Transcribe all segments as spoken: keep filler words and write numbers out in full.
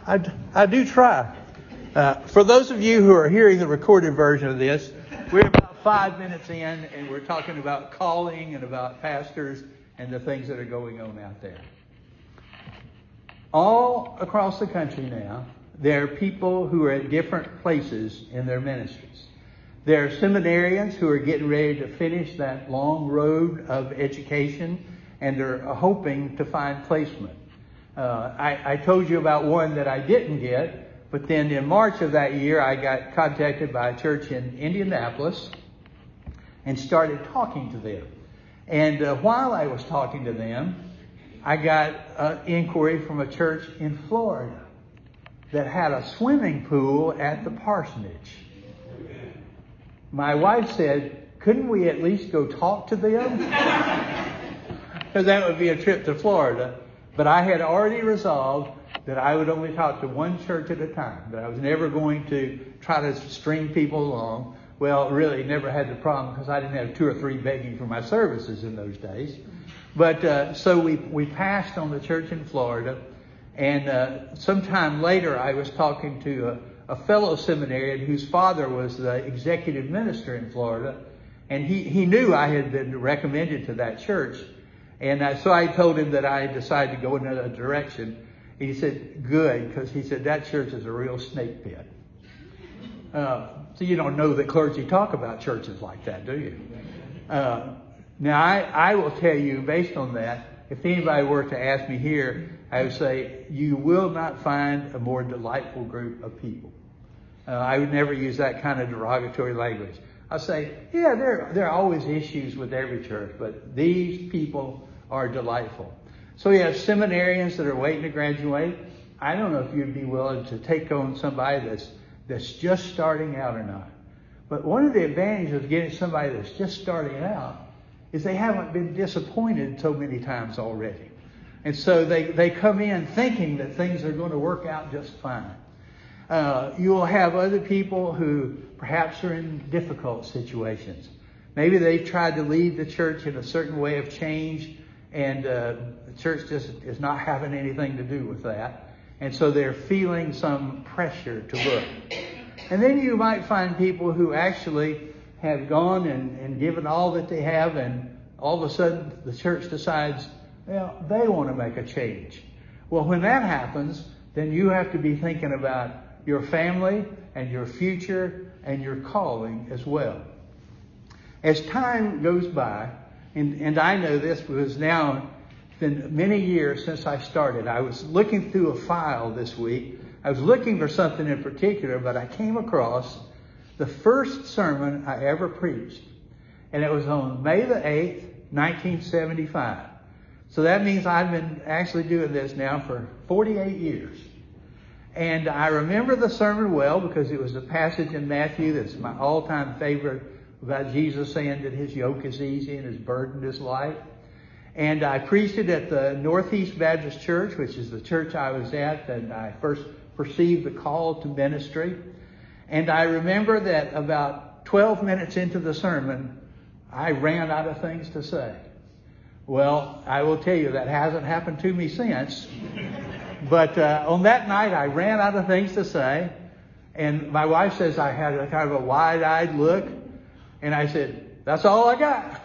I, I do try. Uh, for those of you who are hearing the recorded version of this, we're about five minutes in and we're talking about calling and about pastors and the things that are going on out there. All across the country now, there are people who are at different places in their ministries. There are seminarians who are getting ready to finish that long road of education and are hoping to find placement. Uh, I, I told you about one that I didn't get, but then in March of that year, I got contacted by a church in Indianapolis and started talking to them. And uh, while I was talking to them, I got an inquiry from a church in Florida that had a swimming pool at the parsonage. My wife said, couldn't we at least go talk to them? Because that would be a trip to Florida. But I had already resolved that I would only talk to one church at a time, that I was never going to try to string people along. Well, really never had the problem because I didn't have two or three begging for my services in those days. But uh, so we, we passed on the church in Florida. And uh, sometime later, I was talking to a, a fellow seminarian whose father was the executive minister in Florida. And he, he knew I had been recommended to that church. And uh, so I told him that I had decided to go in another direction. He said, good, because he said, that church is a real snake pit. Uh, so you don't know that clergy talk about churches like that, do you? Uh, now, I, I will tell you, based on that, if anybody were to ask me here, I would say, you will not find a more delightful group of people. Uh, I would never use that kind of derogatory language. I'll say, yeah, there, there are always issues with every church, but these people are delightful. So we have seminarians that are waiting to graduate. I don't know if you'd be willing to take on somebody that's that's just starting out or not. But one of the advantages of getting somebody that's just starting out is they haven't been disappointed so many times already. And so they, they come in thinking that things are going to work out just fine. Uh, you will have other people who perhaps are in difficult situations. Maybe they've tried to lead the church in a certain way of change, and uh, the church just is not having anything to do with that. And so they're feeling some pressure to look. And then you might find people who actually have gone and, and given all that they have, and all of a sudden the church decides, well, they want to make a change. Well, when that happens, then you have to be thinking about your family and your future and your calling as well. As time goes by, and, and I know this because now it's been many years since I started. I was looking through a file this week. I was looking for something in particular, but I came across the first sermon I ever preached. And it was on May the eighth, nineteen seventy-five. So that means I've been actually doing this now for forty-eight years. And I remember the sermon well because it was a passage in Matthew that's my all-time favorite about Jesus saying that his yoke is easy and his burden is light. And I preached it at the Northeast Baptist Church, which is the church I was at, and I first perceived the call to ministry. And I remember that about twelve minutes into the sermon, I ran out of things to say. Well, I will tell you that hasn't happened to me since. But uh, on that night, I ran out of things to say. And my wife says I had a kind of a wide-eyed look. And I said, that's all I got.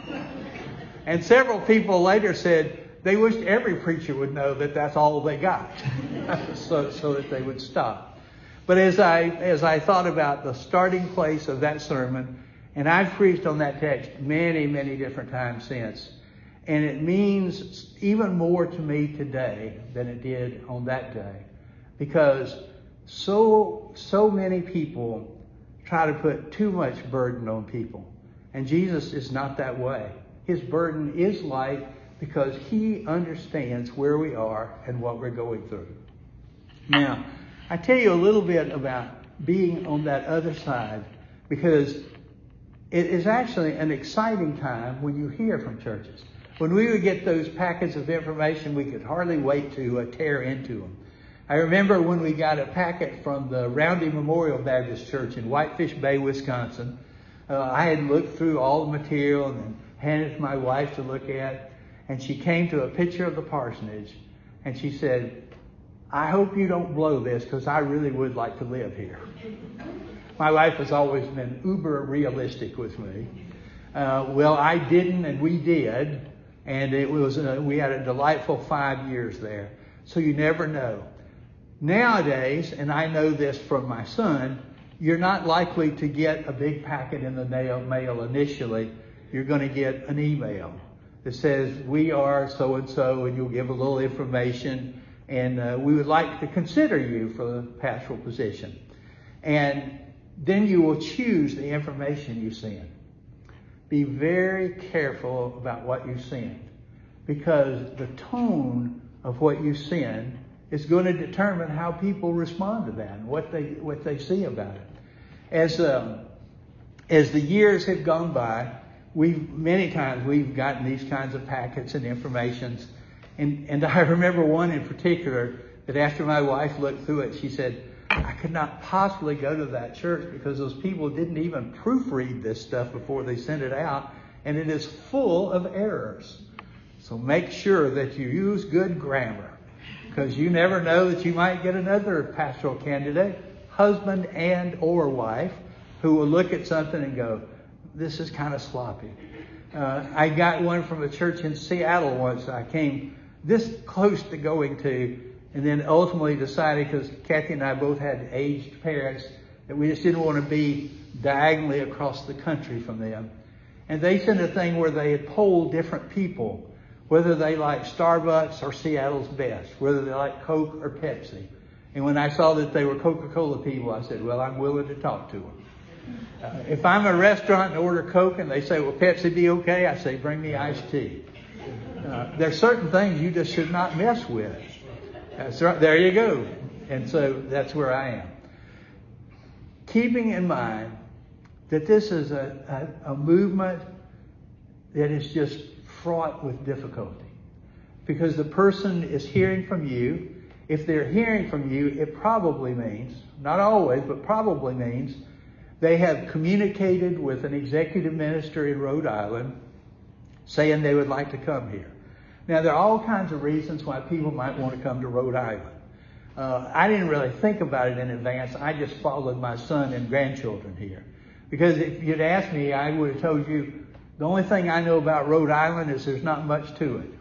And several people later said they wished every preacher would know that that's all they got. so, so that they would stop. But as I, as I thought about the starting place of that sermon, and I've preached on that text many, many different times since, and it means even more to me today than it did on that day. Because so, so many people try to put too much burden on people. And Jesus is not that way. His burden is light because he understands where we are and what we're going through. Now, I tell you a little bit about being on that other side because it is actually an exciting time when you hear from churches. When we would get those packets of information, we could hardly wait to uh, tear into them. I remember when we got a packet from the Roundy Memorial Baptist Church in Whitefish Bay, Wisconsin. Uh, I had looked through all the material and then handed it to my wife to look at. And she came to a picture of the parsonage and she said, I hope you don't blow this because I really would like to live here. My wife has always been uber realistic with me. Uh, well, I didn't and we did. And it was, uh, we had a delightful five years there. So you never know. Nowadays, and I know this from my son, you're not likely to get a big packet in the mail, mail initially. You're going to get an email that says, we are so-and-so, and you'll give a little information, and uh, we would like to consider you for the pastoral position. And then you will choose the information you send. Be very careful about what you send, because the tone of what you send is going to determine how people respond to that and what they what they see about it. As um, as the years have gone by, we've many times we've gotten these kinds of packets and informations, and and I remember one in particular that after my wife looked through it, she said, I could not possibly go to that church because those people didn't even proofread this stuff before they sent it out, and it is full of errors. So make sure that you use good grammar, because you never know that you might get another pastoral candidate, husband and or wife, who will look at something and go, this is kind of sloppy. Uh, I got one from a church in Seattle once I came this close to going to, and then ultimately decided, because Kathy and I both had aged parents, that we just didn't want to be diagonally across the country from them. And they sent a thing where they had polled different people, whether they like Starbucks or Seattle's Best, whether they like Coke or Pepsi. And when I saw that they were Coca-Cola people, I said, well, I'm willing to talk to them. Uh, if I'm at a restaurant and order Coke and they say, will Pepsi be okay? I say, bring me iced tea. Uh, there's certain things you just should not mess with. That's right. There you go. And so that's where I am. Keeping in mind that this is a, a, a movement that is just fraught with difficulty, because the person is hearing from you. If they're hearing from you, it probably means, not always, but probably means they have communicated with an executive minister in Rhode Island saying they would like to come here. Now, there are all kinds of reasons why people might want to come to Rhode Island. Uh, I didn't really think about it in advance. I just followed my son and grandchildren here. Because if you'd asked me, I would have told you, the only thing I know about Rhode Island is there's not much to it.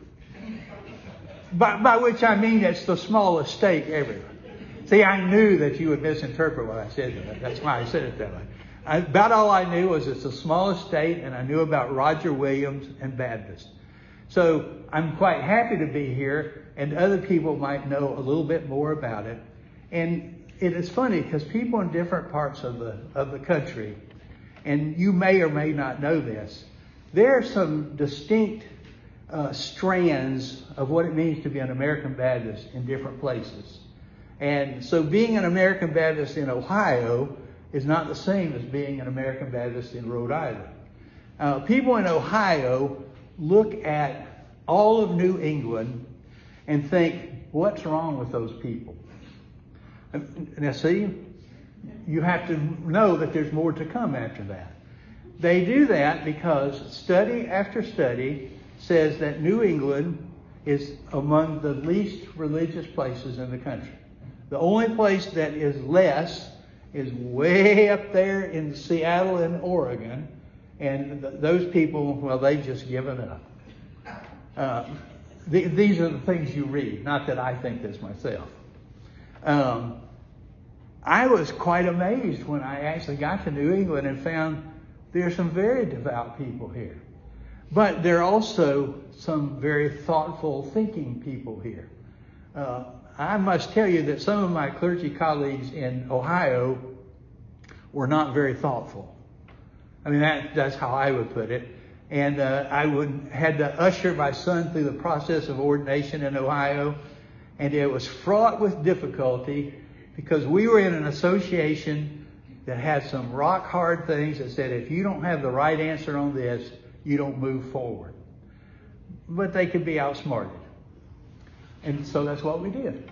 By, by which I mean it's the smallest state everywhere. See, I knew that you would misinterpret what I said. That's why I said it that way. I, about all I knew was it's the smallest state, and I knew about Roger Williams and Baptist. So I'm quite happy to be here, and other people might know a little bit more about it. And it is funny because people in different parts of the of the country, and you may or may not know this, there are some distinct uh, strands of what it means to be an American Baptist in different places. And so being an American Baptist in Ohio is not the same as being an American Baptist in Rhode Island. Uh, people in Ohio look at all of New England and think, what's wrong with those people? Now see, you have to know that there's more to come after that. They do that because study after study says that New England is among the least religious places in the country. The only place that is less is way up there in Seattle and Oregon. And th- those people, well, they've just given up. Uh, th- these are the things you read. Not that I think this myself. Um, I was quite amazed when I actually got to New England and found there are some very devout people here. But there are also some very thoughtful, thinking people here. Uh, I must tell you that some of my clergy colleagues in Ohio were not very thoughtful. I mean, that, that's how I would put it. And uh, I would had to usher my son through the process of ordination in Ohio, and it was fraught with difficulty because we were in an association that had some rock hard things that said if you don't have the right answer on this, you don't move forward. But they could be outsmarted. And so that's what we did.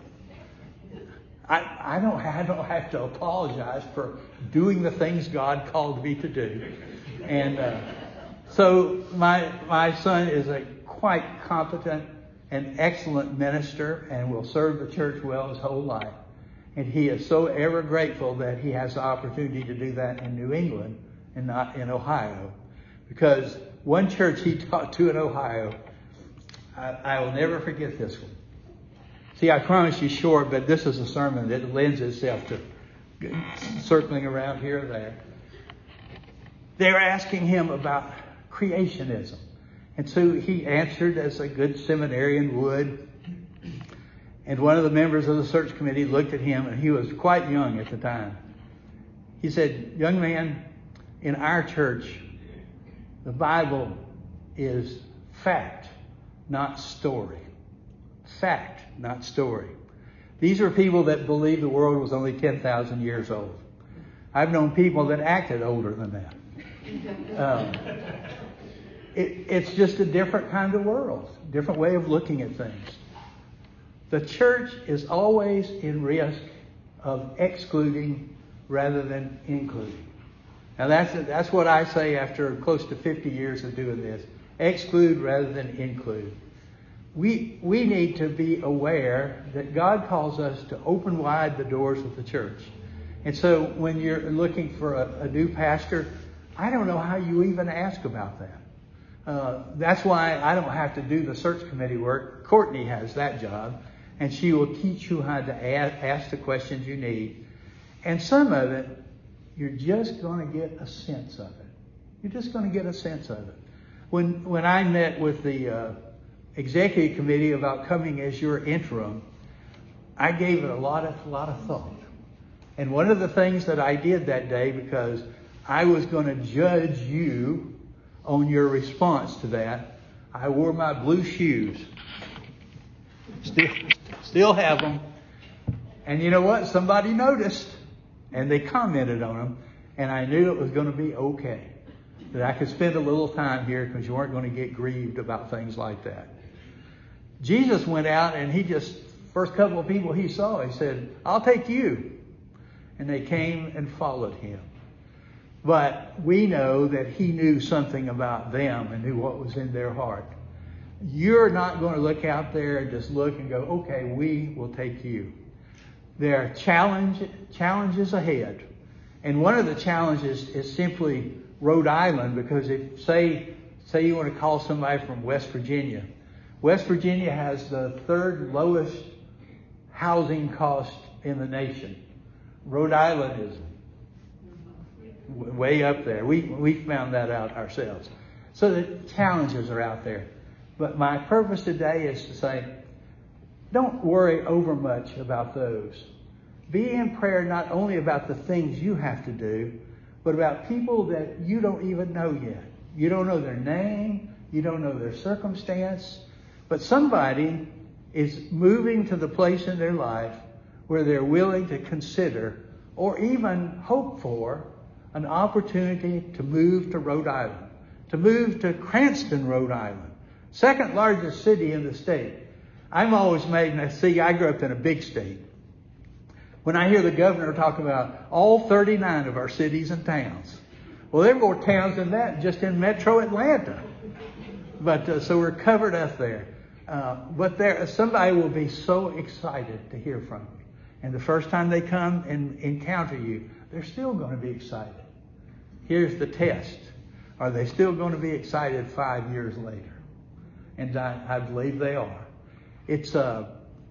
I, I don't I don't have to apologize for doing the things God called me to do. And uh, so my my son is a quite competent an excellent minister and will serve the church well his whole life. And he is so ever grateful that he has the opportunity to do that in New England and not in Ohio. Because one church he taught to in Ohio, I, I will never forget this one. See, I promise you short, but this is a sermon that lends itself to circling around here or there. They were asking him about creationism. And so he answered as a good seminarian would. And one of the members of the search committee looked at him, and he was quite young at the time. He said, "Young man, in our church, the Bible is fact, not story. Fact, not story." These are people that believe the world was only ten thousand years old. I've known people that acted older than that. Um, it, it's just a different kind of world, different way of looking at things. The church is always in risk of excluding rather than including. Now that's that's what I say after close to fifty years of doing this. Exclude rather than include. We we need to be aware that God calls us to open wide the doors of the church. And so when you're looking for a, a new pastor, I don't know how you even ask about that. Uh, that's why I don't have to do the search committee work. Courtney has that job, and she will teach you how to ask, ask the questions you need. And some of it, you're just going to get a sense of it. You're just going to get a sense of it. When when I met with the uh, executive committee about coming as your interim, I gave it a lot of a lot of thought. And one of the things that I did that day, because I was going to judge you on your response to that, I wore my blue shoes. Still, still have them. And you know what? Somebody noticed, and they commented on them, and I knew it was going to be okay. That I could spend a little time here because you weren't going to get grieved about things like that. Jesus went out and he just, first couple of people he saw, he said, "I'll take you." And they came and followed him. But we know that he knew something about them and knew what was in their heart. You're not going to look out there and just look and go, "Okay, we will take you." There are challenge, challenges ahead. And one of the challenges is simply Rhode Island, because if, say, say you want to call somebody from West Virginia. West Virginia has the third lowest housing cost in the nation. Rhode Island is way up there. We we found that out ourselves. So the challenges are out there. But my purpose today is to say, don't worry over much about those. Be in prayer not only about the things you have to do, but about people that you don't even know yet. You don't know their name. You don't know their circumstance. But somebody is moving to the place in their life where they're willing to consider or even hope for an opportunity to move to Rhode Island, to move to Cranston, Rhode Island, second largest city in the state. I'm always made, and I see, I grew up in a big state. When I hear the governor talk about all thirty-nine of our cities and towns, well, there are more towns than that just in metro Atlanta. But uh, so we're covered up there. Uh, but there, somebody will be so excited to hear from you. And the first time they come and encounter you, they're still going to be excited. Here's the test. Are they still going to be excited five years later? And I, I believe they are. It's uh,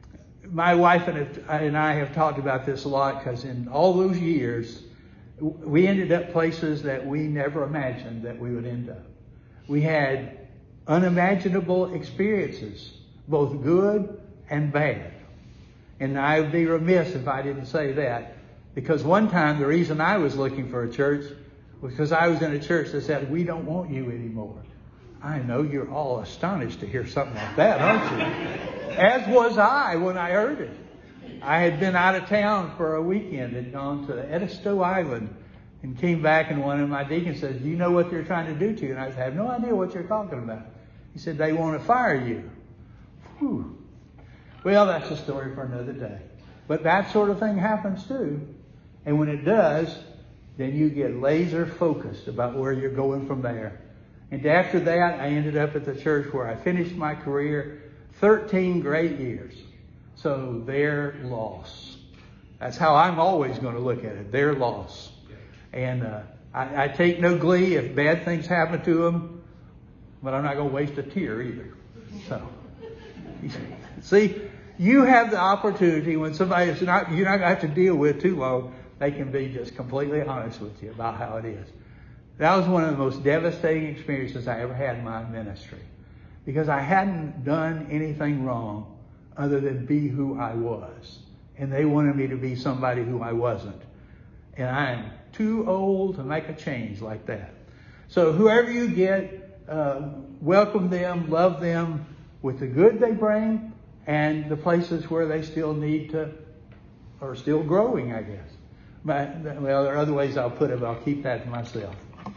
my wife and, it, and I have talked about this a lot, because in all those years, we ended up places that we never imagined that we would end up. We had unimaginable experiences, both good and bad. And I would be remiss if I didn't say that, because one time the reason I was looking for a church was because I was in a church that said, "We don't want you anymore." I know you're all astonished to hear something like that, aren't you? As was I when I heard it. I had been out of town for a weekend, had gone to Edisto Island, and came back, and one of my deacons says, "Do you know what they're trying to do to you?" And I said, "I have no idea what you're talking about." He said, "They want to fire you." Whew. Well, that's a story for another day. But that sort of thing happens too. And when it does, then you get laser focused about where you're going from there. And after that, I ended up at the church where I finished my career, thirteen great years. So their loss. That's how I'm always going to look at it. Their loss. And uh, I, I take no glee if bad things happen to them, but I'm not going to waste a tear either. So, see, you have the opportunity when somebody's not, you're not going to have to deal with too long, they can be just completely honest with you about how it is. That was one of the most devastating experiences I ever had in my ministry, because I hadn't done anything wrong other than be who I was. And they wanted me to be somebody who I wasn't. And I'm too old to make a change like that. So whoever you get, uh, welcome them, love them with the good they bring and the places where they still need to, or still growing, I guess. But, well, there are other ways I'll put it, but I'll keep that to myself.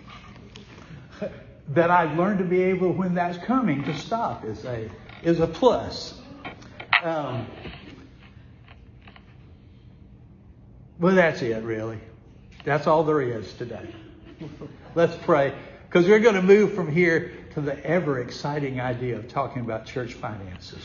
That I've learned to be able, when that's coming, to stop is a, is a plus. Um, well, that's it, really. That's all there is today. Let's pray, because we're going to move from here to the ever exciting idea of talking about church finances.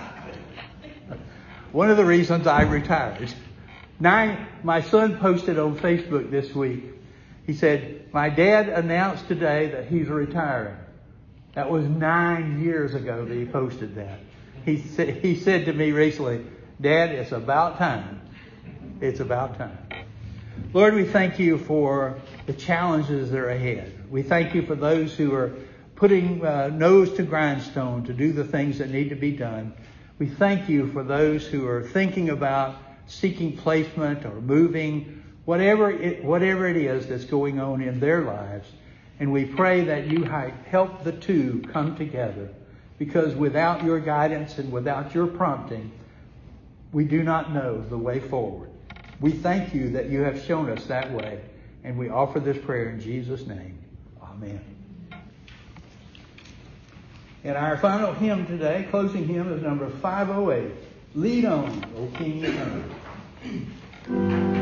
One of the reasons I retired. Nine, my son posted on Facebook this week. He said, my dad announced today that he's retiring. That was nine years ago that he posted that. He said, he said to me recently, Dad, it's about time. It's about time. Lord, we thank you for the challenges that are ahead. We thank you for those who are putting uh, nose to grindstone to do the things that need to be done. We thank you for those who are thinking about seeking placement or moving, whatever it, whatever it is that's going on in their lives. And we pray that you help the two come together, because without your guidance and without your prompting, we do not know the way forward. We thank you that you have shown us that way, and we offer this prayer in Jesus' name. Amen. And our final hymn today, closing hymn, is number five oh eight. Lead on, O King eternal.